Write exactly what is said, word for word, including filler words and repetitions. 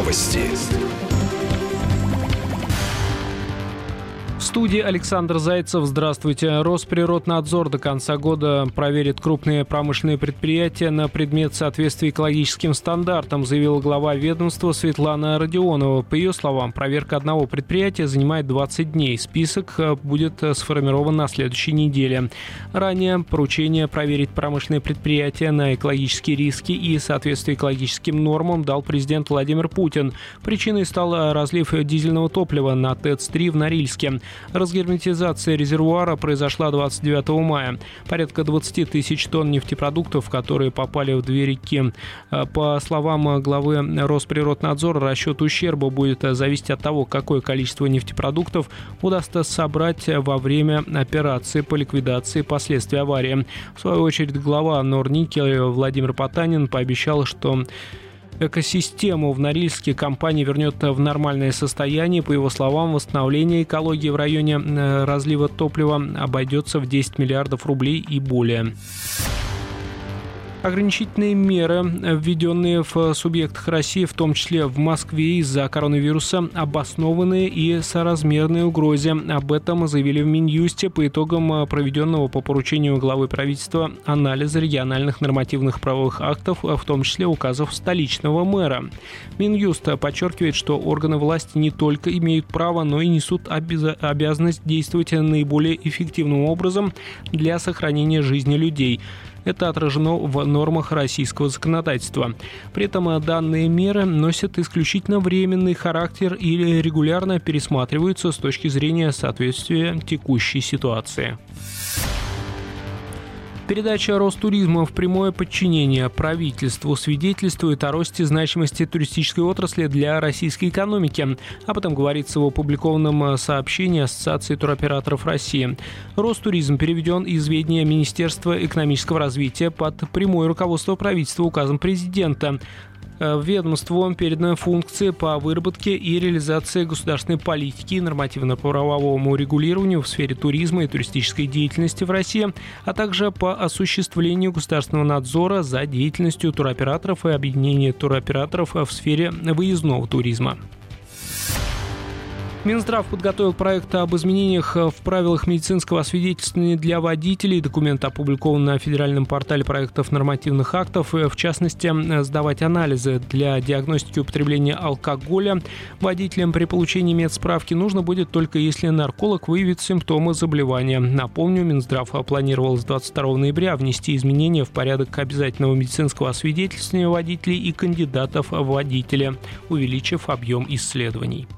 Новости. В студии Александр Зайцев. Здравствуйте. Росприроднадзор до конца года проверит крупные промышленные предприятия на предмет соответствия экологическим стандартам, заявила глава ведомства Светлана Родионова. По ее словам, проверка одного предприятия занимает двадцать дней. Список будет сформирован на следующей неделе. Ранее поручение проверить промышленные предприятия на экологические риски и соответствие экологическим нормам дал президент Владимир Путин. Причиной стал разлив дизельного топлива на ТЭЦ три в Норильске. Разгерметизация резервуара произошла двадцать девятого мая. Порядка двадцать тысяч тонн нефтепродуктов, которые попали в две реки. По словам главы Росприроднадзора, расчет ущерба будет зависеть от того, какое количество нефтепродуктов удастся собрать во время операции по ликвидации последствий аварии. В свою очередь, глава Норникеля Владимир Потанин пообещал, что экосистему в Норильске компания вернет в нормальное состояние. По его словам, восстановление экологии в районе разлива топлива обойдется в десять миллиардов рублей и более. Ограничительные меры, введенные в субъектах России, в том числе в Москве из-за коронавируса, обоснованные и соразмерные угрозе. Об этом заявили в Минюсте по итогам проведенного по поручению главы правительства анализа региональных нормативных правовых актов, в том числе указов столичного мэра. Минюст подчеркивает, что органы власти не только имеют право, но и несут обяз- обязанность действовать наиболее эффективным образом для сохранения жизни людей. Это отражено в нормах российского законодательства. При этом данные меры носят исключительно временный характер или регулярно пересматриваются с точки зрения соответствия текущей ситуации. Передача Ростуризма в прямое подчинение правительству свидетельствует о росте значимости туристической отрасли для российской экономики. Об этом говорится в опубликованном сообщении Ассоциации туроператоров России. Ростуризм переведен из ведения Министерства экономического развития под прямое руководство правительства указом президента. Ведомству переданы функции по выработке и реализации государственной политики и нормативно-правовому регулированию в сфере туризма и туристической деятельности в России, а также по осуществлению государственного надзора за деятельностью туроператоров и объединения туроператоров в сфере выездного туризма. Минздрав подготовил проект об изменениях в правилах медицинского освидетельствования для водителей. Документ опубликован на федеральном портале проектов нормативных актов. В частности, сдавать анализы для диагностики употребления алкоголя водителям при получении медсправки нужно будет только если нарколог выявит симптомы заболевания. Напомню, Минздрав планировал с двадцать второго ноября внести изменения в порядок обязательного медицинского освидетельствования водителей и кандидатов в водители, увеличив объем исследований.